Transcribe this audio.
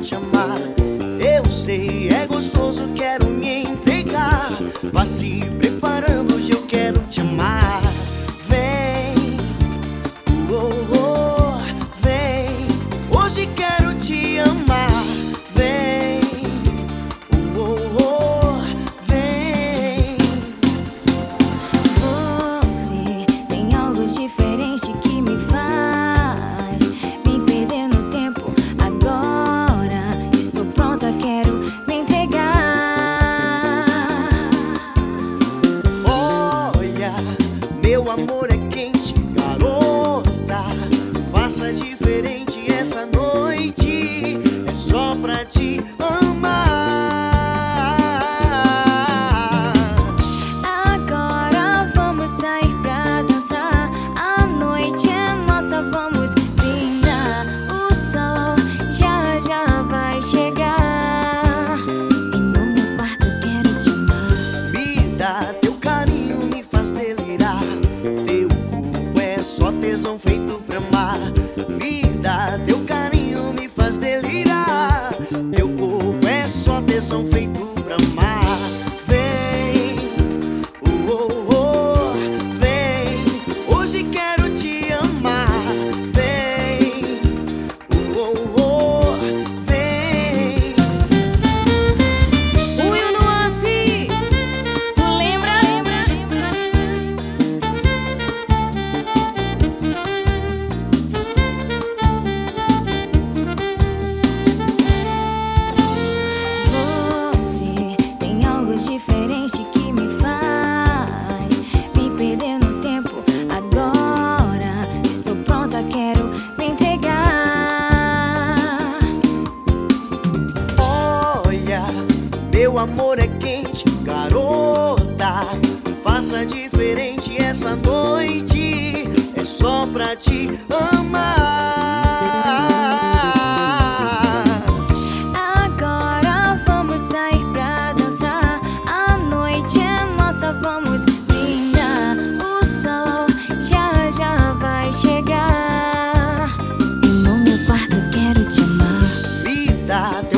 te amar. Eu sei, é gostoso, quero me entregar. Vá se preparando, hoje eu quero te amar. Vem, oh, oh, vem, hoje quero te amar. Vem, oh, oh, vem. Você tem algo diferente que me faz me perder no tempo. Agora estou pronta, quero me entregar. Olha, meu amor é quente, garota. Faça diferente essa noite, é só pra te amar. Agora vamos sair pra dançar. A noite é nossa, vamos brindar. O sol já já vai chegar. E no meu quarto quero te amar. Me dá teu carinho, me faz delirar. Teu corpo é só tesão feito pra amar. Me dá teu carinho, me faz delirar. Teu corpo é só tesão feito pra amar. Vem, oh, oh, oh, vem, hoje quero te amar. Vem, oh, oh, oh, vem. Will Nuance, tu lembra? Você tem algo diferente que me faz me perder no tempo. Agora estou pronta, quero me entregar. Olha, meu amor é quente, garota. Faça diferente essa noite, é só pra te amar. Agora vamos sair pra dançar. A noite é nossa, vamos brindar. O sol já já vai chegar. E no meu quarto quero te amar. Me dá